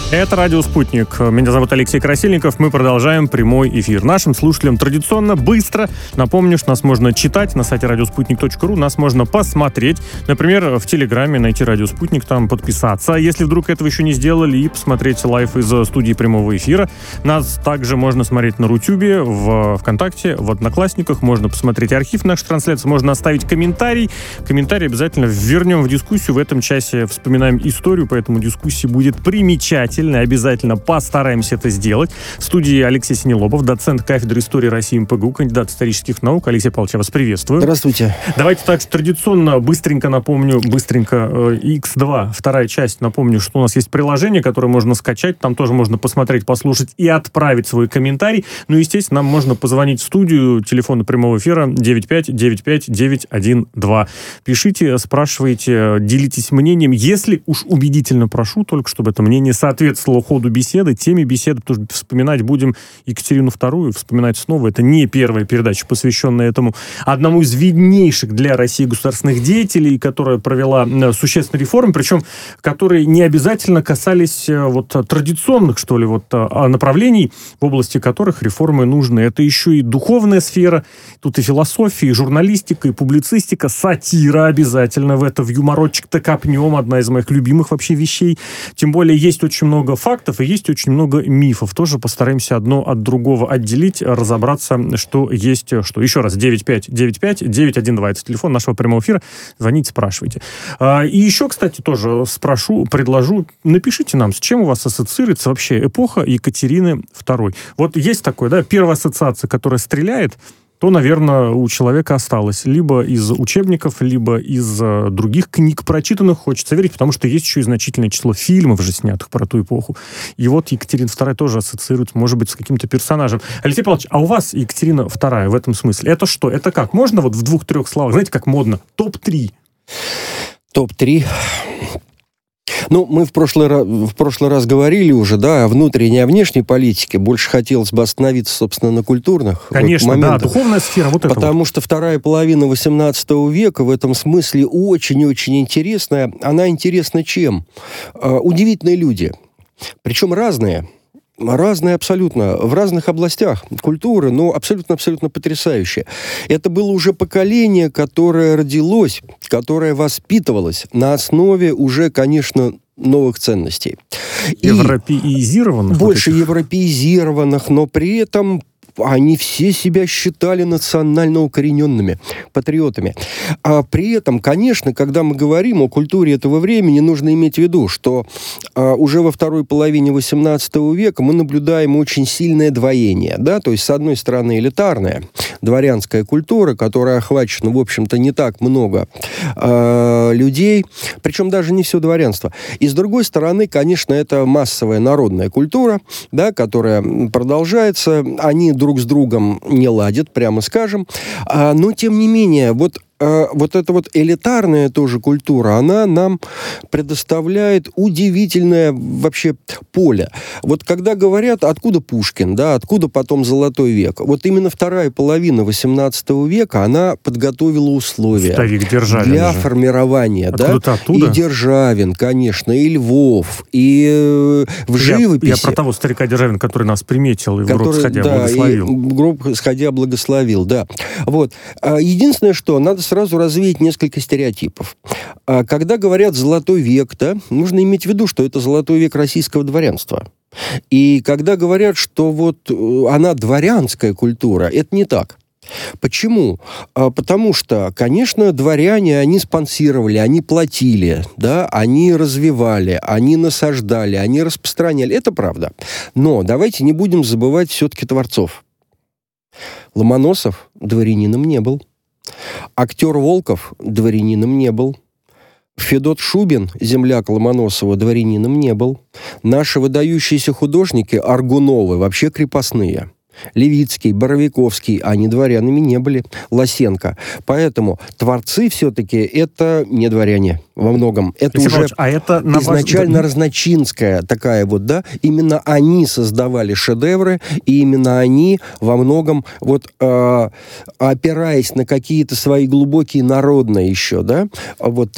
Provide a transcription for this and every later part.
Это «Радио Спутник». Меня зовут Алексей Красильников. Мы продолжаем прямой эфир. Нашим слушателям традиционно, быстро напомню, что нас можно читать на сайте radiosputnik.ru, нас можно посмотреть. Например, в Телеграме найти «Радио Спутник», там подписаться. Если вдруг этого еще не сделали, и посмотреть лайв из студии прямого эфира. Нас также можно смотреть на Рутюбе, в ВКонтакте, в Одноклассниках. Можно посмотреть архив нашей трансляции, можно оставить комментарий. Комментарий обязательно вернем в дискуссию. В этом часе вспоминаем историю, поэтому дискуссия будет примечательной. Обязательно постараемся это сделать. В студии Алексей Синелобов, доцент кафедры истории России МПГУ, кандидат исторических наук. Алексей Павлович, я вас приветствую. Здравствуйте. Давайте так традиционно быстренько напомню, X2, вторая часть, напомню, что у нас есть приложение, которое можно скачать, там тоже можно посмотреть, послушать и отправить свой комментарий. Ну, естественно, нам можно позвонить в студию, телефон прямого эфира 95-95-912. Пишите, спрашивайте, делитесь мнением. Если уж убедительно прошу, только чтобы это мнение соответствовало ходу беседы, теме беседы, потому что вспоминать будем Екатерину II, вспоминать снова. Это не первая передача, посвященная этому одному из виднейших для России государственных деятелей, которая провела существенные реформы, причем которые не обязательно касались традиционных, направлений, в области которых реформы нужны. Это еще и духовная сфера, тут и философия, и журналистика, и публицистика, сатира обязательно в это, в юморочек-то копнем, одна из моих любимых вообще вещей. Тем более есть очень много фактов и есть очень много мифов. Тоже постараемся одно от другого отделить, разобраться, что есть что. Еще раз, 95-95-912. Это телефон нашего прямого эфира. Звоните, спрашивайте. И еще, кстати, тоже предложу, напишите нам, с чем у вас ассоциируется вообще эпоха Екатерины II. Вот есть такое, да, первая ассоциация, которая стреляет, то, наверное, у человека осталось либо из учебников, либо из других книг прочитанных, хочется верить, потому что есть еще и значительное число фильмов же снятых про ту эпоху. И вот Екатерина II тоже ассоциируется, может быть, с каким-то персонажем. Алексей Павлович, а у вас Екатерина II в этом смысле? Это что? Это как? Можно вот в 2-3 словах? Знаете, как модно? Топ-3. Топ-3... Ну, мы в прошлый раз говорили уже, да, о внутренней и о внешней политике. Больше хотелось бы остановиться, собственно, на культурных. Конечно, да, духовная сфера, вот это. Потому что вторая половина XVIII века в этом смысле очень-очень интересная. Она интересна чем? Удивительные люди. Причем разные абсолютно, в разных областях культуры, но абсолютно потрясающие. Это было уже поколение, которое родилось, которое воспитывалось на основе уже, конечно, новых ценностей. Европеизированных? Больше европеизированных, но при этом они все себя считали национально укорененными патриотами. А при этом, конечно, когда мы говорим о культуре этого времени, нужно иметь в виду, что уже во второй половине XVIII века мы наблюдаем очень сильное двоение. Да? То есть, с одной стороны, элитарная дворянская культура, которая охвачена, в общем-то, не так много людей, причем даже не все дворянство. И с другой стороны, конечно, это массовая народная культура, да, которая продолжается. Они друг с другом не ладят, прямо скажем. Но, тем не менее, вот эта вот элитарная тоже культура, она нам предоставляет удивительное вообще поле. Вот когда говорят, откуда Пушкин, да, откуда потом Золотой век, вот именно вторая половина XVIII века, она подготовила условия для формирования. Откуда-то да, оттуда? И Державин, конечно, и Львов, и в живописи. Я про того старика Державина, который нас приметил и в гроб сходя благословил. И в гроб сходя благословил, да. Вот. Единственное, что надо сразу развеять несколько стереотипов. Когда говорят «золотой век», да, нужно иметь в виду, что это золотой век российского дворянства. И когда говорят, что вот она дворянская культура, это не так. Почему? Потому что, конечно, дворяне, они спонсировали, они платили, да, они развивали, они насаждали, они распространяли. Это правда. Но давайте не будем забывать все-таки творцов. Ломоносов дворянином не был. Актер Волков дворянином не был. Федот Шубин, земляк Ломоносова, дворянином не был. Наши выдающиеся художники Аргуновы вообще крепостные. Левицкий, Боровиковский, они дворянами не были, Лосенко. Поэтому творцы все-таки это не дворяне во многом. Это Алексей уже Павлович, а это изначально разночинская такая вот, да, именно они создавали шедевры, и именно они во многом, вот опираясь на какие-то свои глубокие народные еще, да, вот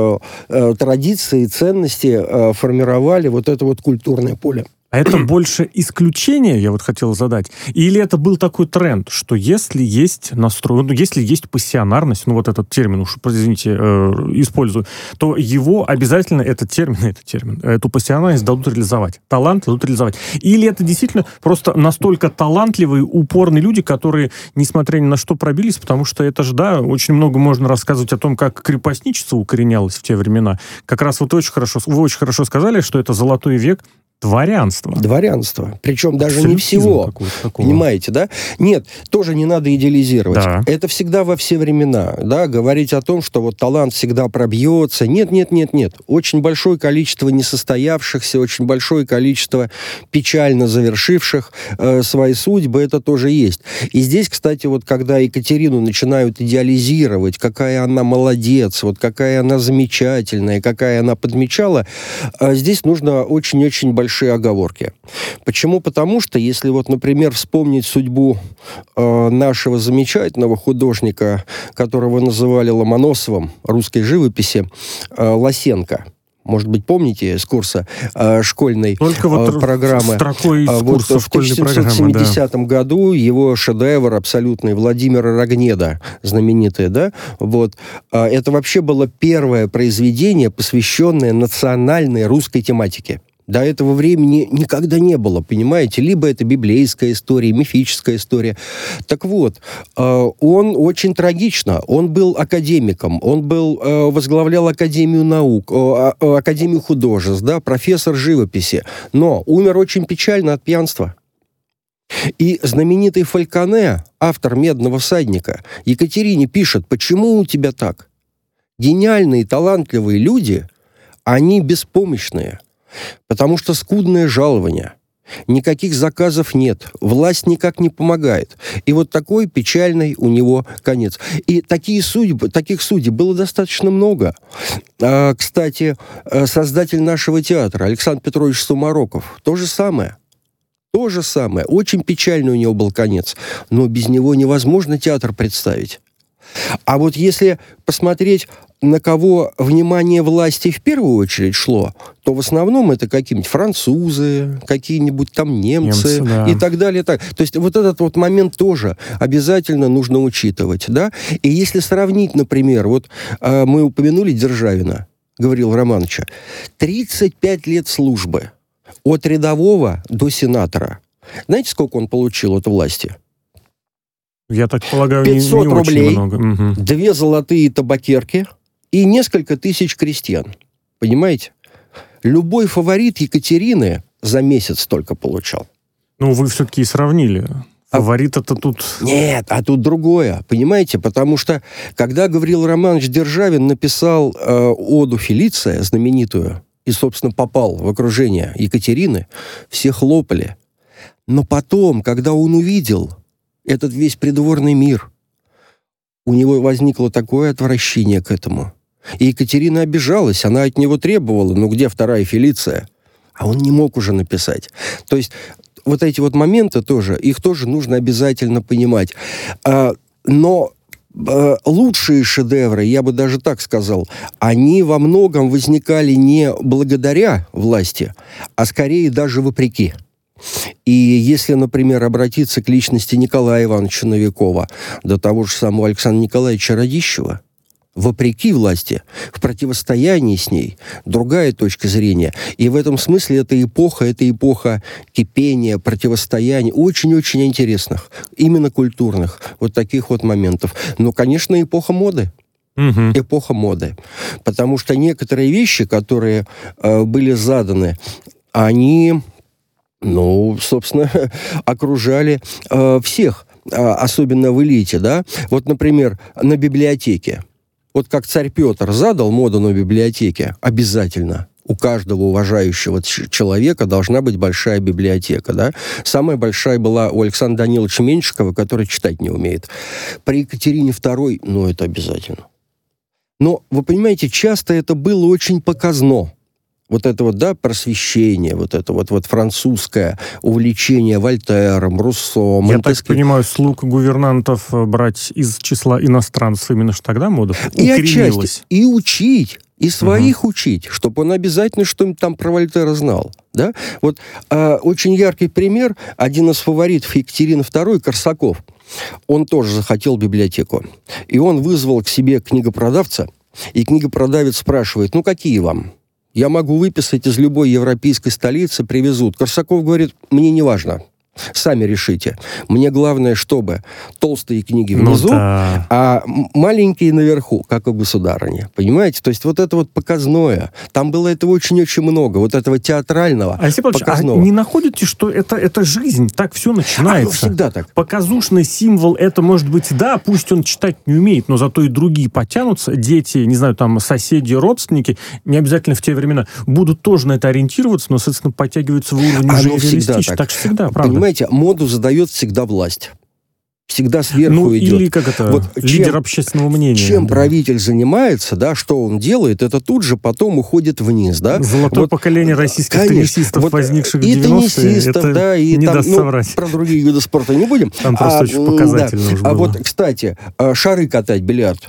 традиции, ценности формировали вот это вот культурное поле. А это больше исключение, я вот хотел задать, или это был такой тренд, что если есть настрой, ну, если есть пассионарность, ну, вот этот термин, уж, извините, использую, то его обязательно, эту пассионарность дадут реализовать, талант дадут реализовать. Или это действительно просто настолько талантливые, упорные люди, которые, несмотря ни на что, пробились, потому что это же, да, очень много можно рассказывать о том, как крепостничество укоренялось в те времена. Как раз вот вы очень хорошо сказали, что это золотой век дворянства. Дворянство. Причем даже не всего. Понимаете, да? Нет, тоже не надо идеализировать. Да. Это всегда во все времена. Да? Говорить о том, что вот талант всегда пробьется. Нет. Очень большое количество несостоявшихся, очень большое количество печально завершивших свои судьбы, это тоже есть. И здесь, кстати, вот когда Екатерину начинают идеализировать, какая она молодец, вот какая она замечательная, какая она подмечала, здесь нужно очень-очень большие оговорки. Почему? Потому что, если вот, например, вспомнить судьбу нашего замечательного художника, которого называли Ломоносовым русской живописи, Лосенко. Может быть, помните с курса школьной программы? Строкой из курса школьной программы, в 1770 году его шедевр абсолютный Владимира Рогнеда, знаменитый, да? Вот. Это вообще было первое произведение, посвященное национальной русской тематике. До этого времени никогда не было, понимаете? Либо это библейская история, мифическая история. Так вот, он очень трагично. Он был академиком, он возглавлял Академию наук, Академию художеств, да, профессор живописи. Но умер очень печально от пьянства. И знаменитый Фальконе, автор «Медного всадника», Екатерине пишет: «Почему у тебя так? Гениальные, талантливые люди, они беспомощные». Потому что скудное жалование, никаких заказов нет, власть никак не помогает. И вот такой печальный у него конец. И таких судеб было достаточно много. Кстати, создатель нашего театра Александр Петрович Сумароков, то же самое. Очень печальный у него был конец. Но без него невозможно театр представить. А вот если посмотреть, на кого внимание власти в первую очередь шло, то в основном это какие-нибудь французы, какие-нибудь там немцы да. И так далее. То есть вот этот вот момент тоже обязательно нужно учитывать. Да? И если сравнить, например, вот мы упомянули Державина, Гаврила Романовича, 35 лет службы от рядового до сенатора. Знаете, сколько он получил от власти? Я так полагаю, 500 не рублей, очень много. 2 золотые табакерки и несколько тысяч крестьян. Понимаете? Любой фаворит Екатерины за месяц только получал. Ну, вы все-таки и сравнили. Фаворит-то тут... Нет, а тут другое. Понимаете? Потому что, когда Гаврил Романович Державин написал оду Фелиция, знаменитую, и, собственно, попал в окружение Екатерины, все хлопали. Но потом, когда он увидел этот весь придворный мир, у него возникло такое отвращение к этому. И Екатерина обижалась, она от него требовала, ну где вторая Фелиция? А он не мог уже написать. То есть вот эти вот моменты тоже, их тоже нужно обязательно понимать. Но лучшие шедевры, я бы даже так сказал, они во многом возникали не благодаря власти, а скорее даже вопреки. И если, например, обратиться к личности Николая Ивановича Новикова, до того же самого Александра Николаевича Радищева, вопреки власти, в противостоянии с ней, другая точка зрения. И в этом смысле это эпоха кипения, противостояния, очень-очень интересных, именно культурных, вот таких вот моментов. Но, конечно, эпоха моды. Эпоха моды. Потому что некоторые вещи, которые были заданы, они... Ну, собственно, окружали всех, особенно в элите, да. Вот, например, на библиотеке. Вот как царь Петр задал моду на библиотеке, обязательно. У каждого уважающего человека должна быть большая библиотека, да? Самая большая была у Александра Даниловича Меньшикова, который читать не умеет. При Екатерине II, ну, это обязательно. Но, вы понимаете, часто это было очень показно. Вот это вот, да, просвещение, вот это вот французское увлечение Вольтером, Руссо, Я так понимаю, слуг гувернантов брать из числа иностранцев именно ж тогда мода укоренилась. И отчасти, и учить, и своих учить, чтобы он обязательно что-нибудь там про Вольтера знал. Да? Вот очень яркий пример, один из фаворитов Екатерины II, Корсаков, он тоже захотел библиотеку. И он вызвал к себе книгопродавца, и книгопродавец спрашивает, ну какие вам? Я могу выписать из любой европейской столицы, привезут. Корсаков говорит, мне не важно. Сами решите. Мне главное, чтобы толстые книги внизу, а маленькие наверху, как у государыни. Понимаете? То есть вот это вот показное. Там было этого очень-очень много. Вот этого театрального, Алексей Павлович, показного. А не находите, что это жизнь? Так все начинается. Всегда так. Показушный символ, это может быть, да, пусть он читать не умеет, но зато и другие потянутся. Дети, не знаю, там, соседи, родственники, не обязательно в те времена, будут тоже на это ориентироваться, но, соответственно, подтягиваются в уровень уже реалистично. Так же всегда, правда. Понимаете, моду задает всегда власть. Всегда сверху идет. Или как это, лидер общественного мнения. Чем правитель занимается, да, что он делает, это тут же потом уходит вниз, да. Золотое поколение российских теннисистов, возникших в 90-е, теннисистов, это да, и не там, даст соврать. Про другие виды спорта не будем. Там просто очень показательно уже было. А вот, кстати, шары катать, бильярд.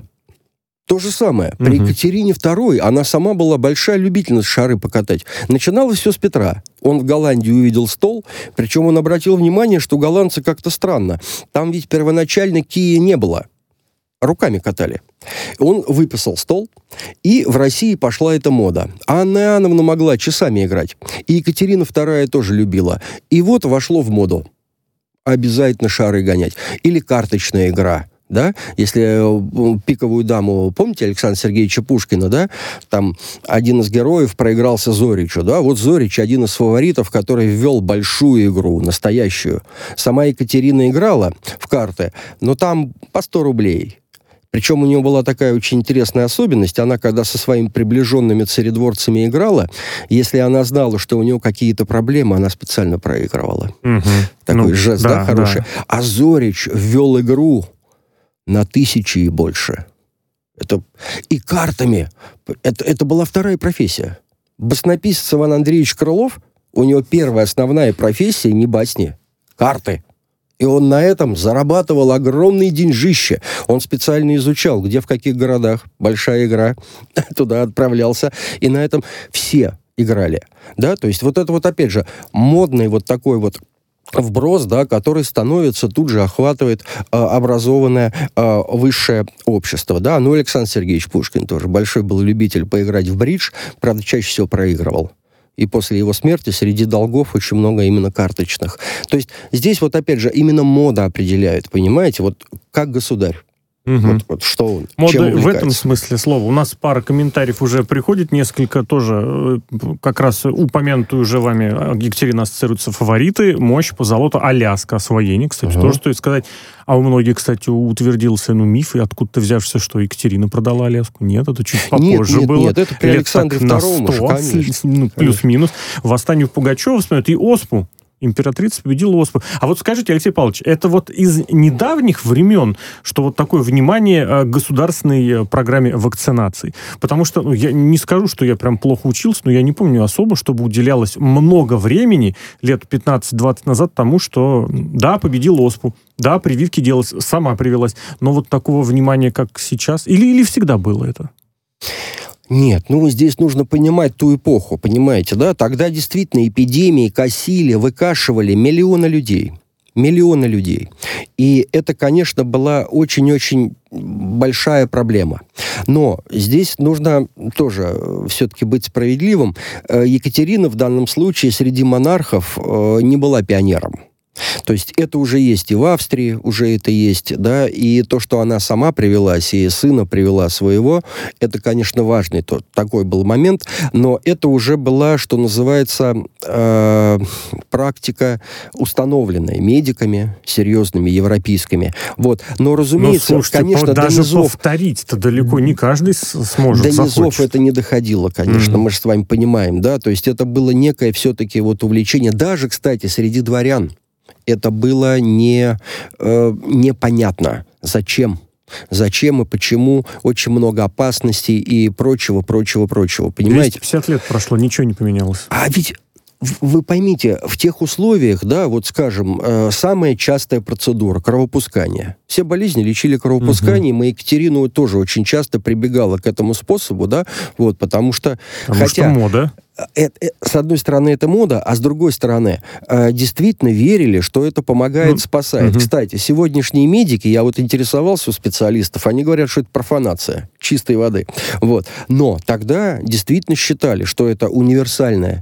То же самое. При Екатерине II она сама была большая любительница шары покатать. Начиналось все с Петра. Он в Голландии увидел стол, причем он обратил внимание, что голландцы как-то странно. Там ведь первоначально кия не было. Руками катали. Он выписал стол, и в России пошла эта мода. Анна Иоанновна могла часами играть. И Екатерина II тоже любила. И вот вошло в моду. Обязательно шары гонять. Или карточная игра. Да? Если пиковую даму, помните Александра Сергеевича Пушкина, да? Там один из героев проигрался Зоричу, да? Вот Зорич один из фаворитов, который ввел большую игру, настоящую. Сама Екатерина играла в карты, но там по 100 рублей. Причем у нее была такая очень интересная особенность. Она, когда со своими приближенными царедворцами играла, если она знала, что у нее какие-то проблемы, она специально проигрывала. Такой жест, да, хороший. Да. А Зорич ввел игру на 1000 и больше. И картами. Это была вторая профессия. Баснописец Иван Андреевич Крылов, у него первая основная профессия не басни, карты. И он на этом зарабатывал огромные деньжища. Он специально изучал, где, в каких городах большая игра, туда отправлялся. И на этом все играли. Да? То есть вот это вот, опять же, модный вот такой вот вброс, да, который становится, тут же охватывает образованное высшее общество. Да? Ну, Александр Сергеевич Пушкин тоже большой был любитель поиграть в бридж, правда, чаще всего проигрывал. И после его смерти среди долгов очень много именно карточных. То есть здесь вот, опять же, именно мода определяет, понимаете, вот как государь. Вот что он, мода в этом смысле слова. У нас пара комментариев уже приходит, несколько тоже, как раз упомянутые уже вами Екатерина ассоциируются фавориты, мощь, позолота, Аляска, освоение, кстати, тоже стоит сказать. А у многих, кстати, утвердился миф, и откуда-то взявшись, что Екатерина продала Аляску. Нет, это чуть попозже было. Нет, это при Александре II, плюс-минус. Восстание Пугачева вспоминают, и оспу. Императрица победила оспу. А вот скажите, Алексей Павлович, это вот из недавних времен, что вот такое внимание к государственной программе вакцинации? Потому что, я не скажу, что я прям плохо учился, но я не помню особо, чтобы уделялось много времени, лет 15-20 назад, тому, что, да, победила оспу, да, прививки делалось, сама привилась, но вот такого внимания, как сейчас, или всегда было это? Нет, здесь нужно понимать ту эпоху, понимаете, да? Тогда действительно эпидемии косили, выкашивали миллионы людей. Миллионы людей. И это, конечно, была очень-очень большая проблема. Но здесь нужно тоже все-таки быть справедливым. Екатерина в данном случае среди монархов не была пионером. То есть это уже есть и в Австрии, уже это есть, да, и то, что она сама привелась, и сына привела своего, это, конечно, важный такой был момент, но это уже была, что называется, практика, установленная медиками, серьезными, европейскими. Вот. Но, разумеется, слушайте, конечно, даже до низов... повторить-то далеко не каждый сможет, до захочет. низов это не доходило, конечно, мы же с вами понимаем, да, то есть это было некое все-таки вот увлечение, даже, кстати, среди дворян, это было непонятно, зачем и почему, очень много опасностей и прочего, понимаете? 250 лет прошло, ничего не поменялось. А ведь вы поймите, в тех условиях, да, вот скажем, самая частая процедура – кровопускание. Все болезни лечили кровопусканием, и Екатерина тоже очень часто прибегала к этому способу, да, вот, потому что... Потому что мода. С одной стороны, это мода, а с другой стороны, действительно верили, что это помогает, спасает. Кстати, сегодняшние медики, я вот интересовался у специалистов, они говорят, что это профанация чистой воды. Вот. Но тогда действительно считали, что это универсальный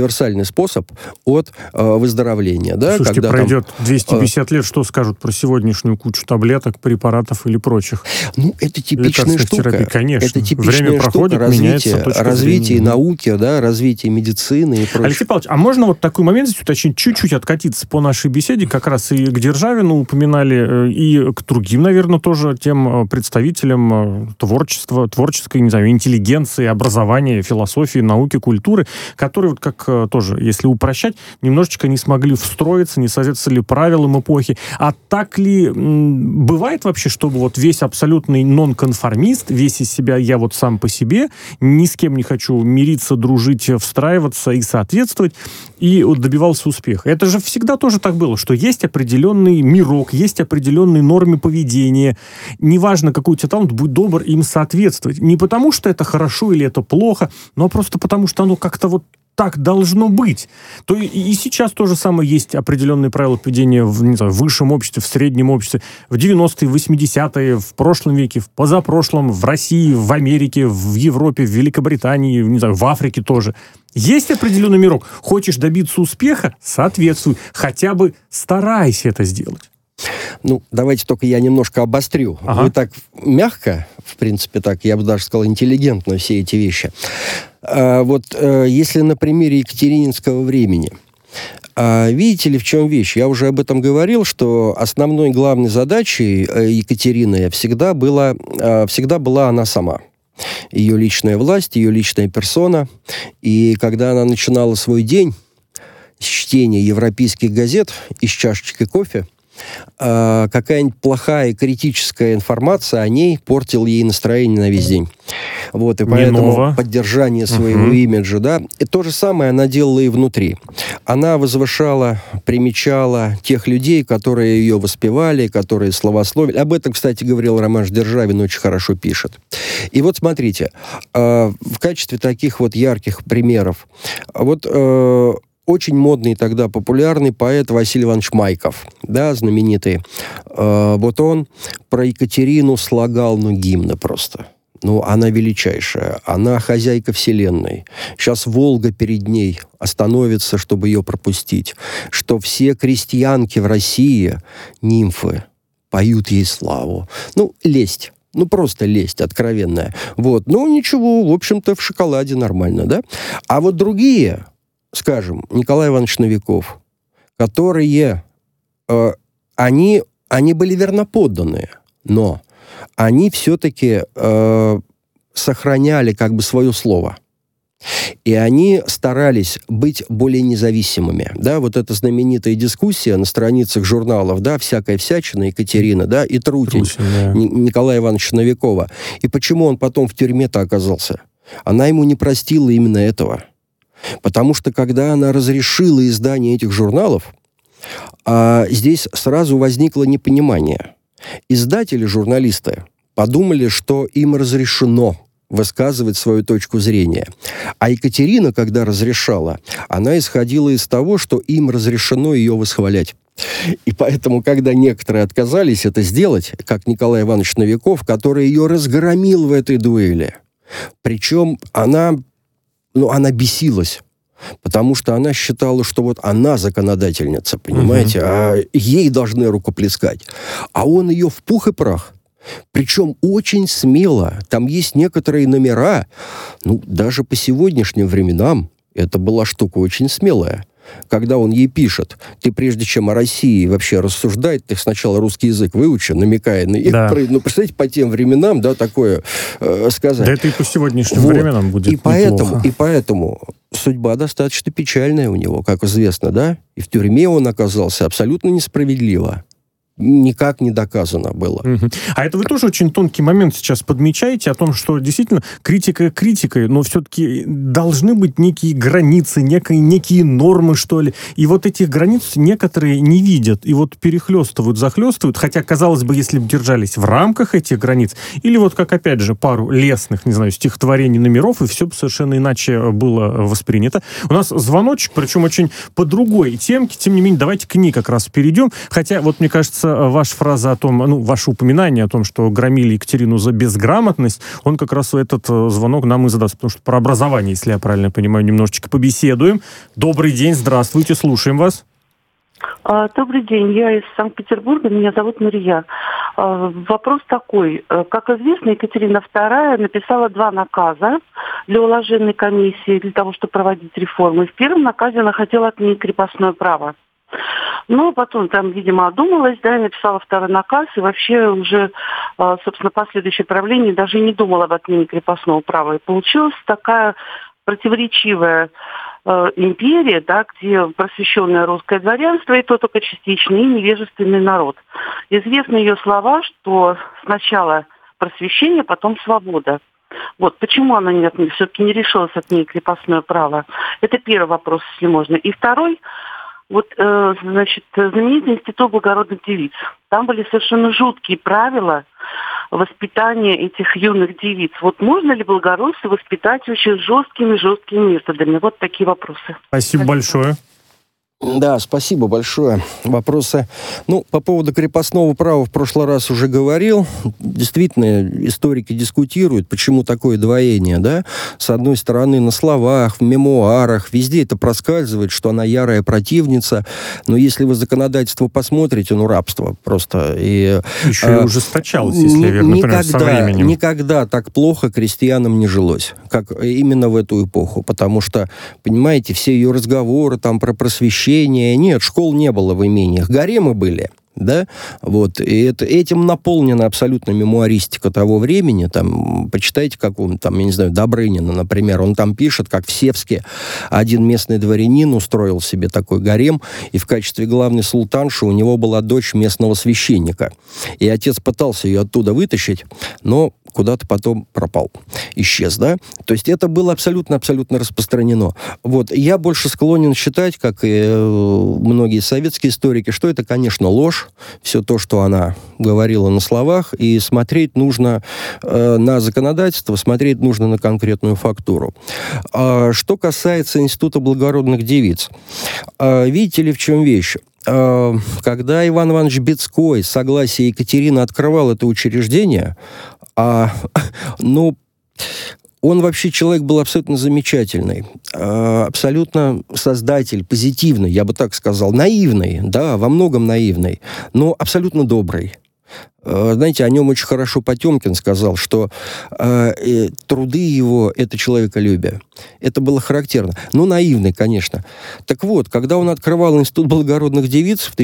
способ от выздоровления. Да? Слушайте, когда пройдет 250 лет, что скажут про сегодняшнюю кучу таблеток, препаратов или прочих? Ну, это типичная штука. Терапии, конечно. Это типичная Время проходит, меняется развитие науки, да, развитие медицины и прочее. Алексей Павлович, а можно вот такой момент здесь уточнить, чуть-чуть откатиться по нашей беседе, как раз и к Державину упоминали, и к другим, наверное, тоже тем представителям творческой, не знаю, интеллигенции, образования, философии, науки, культуры, которые, вот как тоже, если упрощать, немножечко не смогли встроиться, не соответствовали правилам эпохи. А так ли бывает вообще, чтобы вот весь абсолютный нонконформист, весь из себя я вот сам по себе, ни с кем не хочу мириться, дружить, встраиваться и соответствовать, и добивался успеха? Это же всегда тоже так было, что есть определенный мирок, есть определенные нормы поведения. Неважно, какой у тебя талант, будь добр им соответствовать. Не потому, что это хорошо или это плохо, но просто потому, что оно как-то вот так должно быть. То и сейчас то же самое есть определенные правила поведения в, не знаю, в высшем обществе, в среднем обществе, в 90-е, 80-е, в прошлом веке, в позапрошлом, в России, в Америке, в Европе, в Великобритании, не знаю, в Африке тоже. Есть определенный мирок. Хочешь добиться успеха? Соответствуй. Хотя бы старайся это сделать. Ну, давайте только я немножко обострю. Ага. Вы так мягко, в принципе, так, я бы даже сказал, интеллигентно все эти вещи. Если на примере Екатерининского времени, видите ли, в чем вещь? Я уже об этом говорил, что основной главной задачей Екатерины всегда была она сама. Ее личная власть, ее личная персона. И когда она начинала свой день с чтения европейских газет и с чашечкой кофе, какая-нибудь плохая критическая информация о ней портила ей настроение на весь день. Вот, и поэтому поддержание своего имиджа, да. И то же самое она делала и внутри. Она возвышала, примечала тех людей, которые ее воспевали, которые славословили. Об этом, кстати, говорил Роман Державин, очень хорошо пишет. И вот смотрите, в качестве таких вот ярких примеров, очень модный тогда, популярный поэт Василий Иванович Майков, да, знаменитый. Вот он про Екатерину слагал, гимны просто. Она величайшая, она хозяйка вселенной. Сейчас Волга перед ней остановится, чтобы ее пропустить. Что все крестьянки в России, нимфы, поют ей славу. Лесть. Просто лесть откровенная. Вот. Ничего, в общем-то, в шоколаде нормально, да? А вот другие... Скажем, Николай Иванович Новиков, которые, они были верноподданные, но они все-таки сохраняли как бы свое слово. И они старались быть более независимыми. Да, вот эта знаменитая дискуссия на страницах журналов, да, «Всякая всячина», Екатерина, да, и «Трутень», да. Николая Ивановича Новикова. И почему он потом в тюрьме-то оказался? Она ему не простила именно этого. Потому что, когда она разрешила издание этих журналов, здесь сразу возникло непонимание. Издатели, журналисты, подумали, что им разрешено высказывать свою точку зрения. А Екатерина, когда разрешала, она исходила из того, что им разрешено ее восхвалять. И поэтому, когда некоторые отказались это сделать, как Николай Иванович Новиков, который ее разгромил в этой дуэли, причем она бесилась. потому что она считала, что вот она законодательница, понимаете, а ей должны рукоплескать. А он ее в пух и прах. Причем очень смело. Там есть некоторые номера, ну, даже по сегодняшним временам, это была штука очень смелая. Когда он ей пишет, ты прежде чем о России вообще рассуждать, ты сначала русский язык выучи, намекая на... Да. Ну, представляете, по тем временам, да, такое сказать. Да это и по сегодняшним временам будет и поэтому судьба достаточно печальная у него, как известно, да? И в тюрьме он оказался абсолютно несправедливо. Никак не доказано было. А это вы тоже очень тонкий момент сейчас подмечаете о том, что действительно критика критикой, но все-таки должны быть некие границы, некие нормы, что ли. И вот этих границ некоторые не видят. И вот перехлестывают, захлестывают. Хотя, казалось бы, если бы держались в рамках этих границ, или вот как, опять же, пару лестных, не знаю, стихотворений, номеров, и все бы совершенно иначе было воспринято. У нас звоночек, причем очень по другой темке. Тем не менее, давайте к ней как раз перейдем. Хотя, вот мне кажется, ваша фраза о том, ну, ваше упоминание о том, что громили Екатерину за безграмотность, он как раз этот звонок нам и задаст, потому что про образование, если я правильно понимаю, немножечко побеседуем. Добрый день, здравствуйте, слушаем вас. Добрый день, я из Санкт-Петербурга, меня зовут Мария. Вопрос такой. Как известно, Екатерина II написала 2 наказа для уложенной комиссии, для того, чтобы проводить реформы. В первом наказе она хотела отменить крепостное право. Но потом там, видимо, одумалась, да, и написала 2-й наказ, и вообще уже, собственно, последующее правление даже не думала об отмене крепостного права. И получилась такая противоречивая империя, да, где просвещенное русское дворянство, и то только частично, и невежественный народ. Известны ее слова, что сначала просвещение, потом свобода. Вот, почему она все-таки не решилась отменить крепостное право? Это первый вопрос, если можно. И второй... Вот, значит, знаменитый институт благородных девиц. Там были совершенно жуткие правила воспитания этих юных девиц. Вот можно ли благородство воспитать очень жесткими методами? Вот такие вопросы. Спасибо большое. Да, спасибо большое. Вопросы. Ну, по поводу крепостного права в прошлый раз уже говорил. Действительно, историки дискутируют, почему такое двоение, да? С одной стороны, на словах, в мемуарах, везде это проскальзывает, что она ярая противница. Но если вы законодательство посмотрите, ну, рабство просто. И, еще и ужесточалось, если я верно понимаю, со временем. Никогда так плохо крестьянам не жилось, как именно в эту эпоху. Потому что, понимаете, все ее разговоры там про просвещение, нет, школ не было в имениях, гаремы были, да, вот, и этим наполнена абсолютно мемуаристика того времени, там, почитайте какого-нибудь, там, я не знаю, Добрынина, например, он там пишет, как в Севске один местный дворянин устроил себе такой гарем, и в качестве главной султанши у него была дочь местного священника, и отец пытался ее оттуда вытащить, но куда-то потом пропал, исчез, да? То есть это было абсолютно распространено. Вот. Я больше склонен считать, как и многие советские историки, что это, конечно, ложь, все то, что она говорила на словах, и смотреть нужно на законодательство, смотреть нужно на конкретную фактуру. Что касается Института благородных девиц, видите ли, в чем вещь? Когда Иван Иванович Бецкой с согласия Екатерины открывал это учреждение, ну, он вообще человек был абсолютно замечательный, абсолютно создатель, позитивный, я бы так сказал, наивный, да, во многом наивный, но абсолютно добрый. Знаете, о нем очень хорошо Потемкин сказал, что труды его – это человеколюбие. Это было характерно. Ну, наивный, конечно. Так вот, когда он открывал Институт благородных девиц в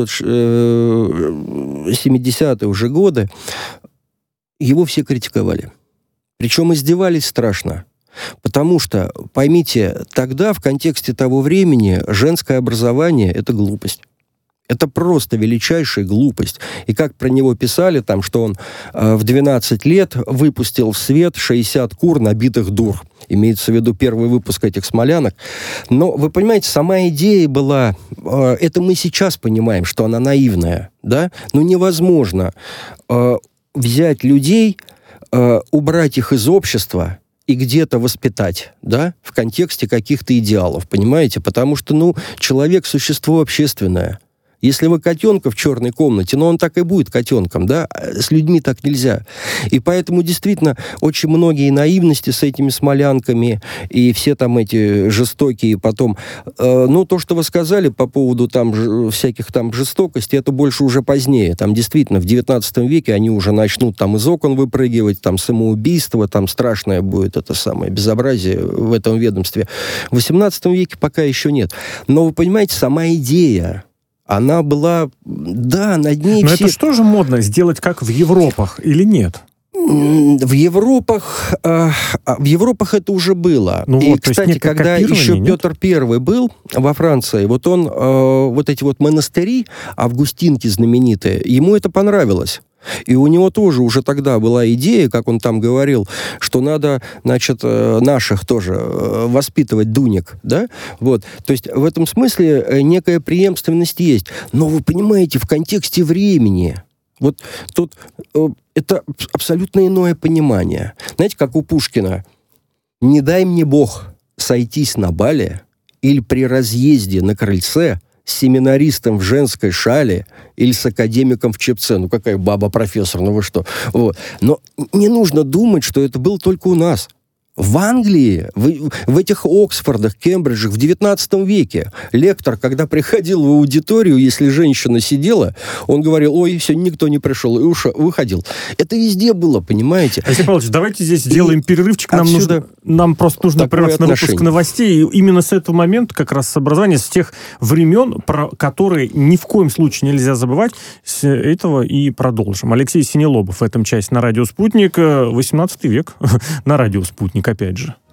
1770-е уже годы, его все критиковали. Причем издевались страшно. Потому что, поймите, тогда, в контексте того времени, женское образование – это глупость. Это просто величайшая глупость. И как про него писали, там, что он в 12 лет выпустил в свет 60 кур, набитых дур. Имеется в виду первый выпуск этих смолянок. Но, вы понимаете, сама идея была... Это мы сейчас понимаем, что она наивная, да? Но невозможно взять людей, убрать их из общества и где-то воспитать, да, в контексте каких-то идеалов, понимаете? Потому что, ну, человек – существо общественное. Если вы котенка в черной комнате, он так и будет котенком, да? С людьми так нельзя. И поэтому действительно очень многие наивности с этими смолянками и все там эти жестокие потом... то, что вы сказали по поводу там всяких там жестокостей, это больше уже позднее. Там действительно в 19 веке они уже начнут там из окон выпрыгивать, там самоубийство, там страшное будет это самое безобразие в этом ведомстве. В 18 веке пока еще нет. Но вы понимаете, сама идея, она была, да, над ней... Но это что же модно, сделать как в Европах или нет? В Европах это уже было. И, кстати, когда еще Петр I был во Франции, вот он, вот эти вот монастыри, августинки знаменитые, ему это понравилось. И у него тоже уже тогда была идея, как он там говорил, что надо, значит, наших тоже воспитывать дунек, да? Вот. То есть в этом смысле некая преемственность есть. Но вы понимаете, в контексте времени, вот тут это абсолютно иное понимание. Знаете, как у Пушкина: «Не дай мне Бог сойтись на бале или при разъезде на крыльце с семинаристом в женской шале или с академиком в чепце». Ну, какая баба-профессор, ну вы что? Вот. Но не нужно думать, что это было только у нас. В Англии, в этих Оксфордах, Кембриджах в 19 веке лектор, когда приходил в аудиторию, если женщина сидела, он говорил: ой, сегодня никто не пришел, и выходил. Это везде было, понимаете? Алексей Павлович, давайте здесь сделаем перерывчик. Нам просто нужно прерваться на выпуск новостей. И именно с этого момента, как раз с образования, с тех времен, про которые ни в коем случае нельзя забывать, с этого и продолжим. Алексей Синелобов в этом части на радио «Спутник». 18 век на радио «Спутник», опять же.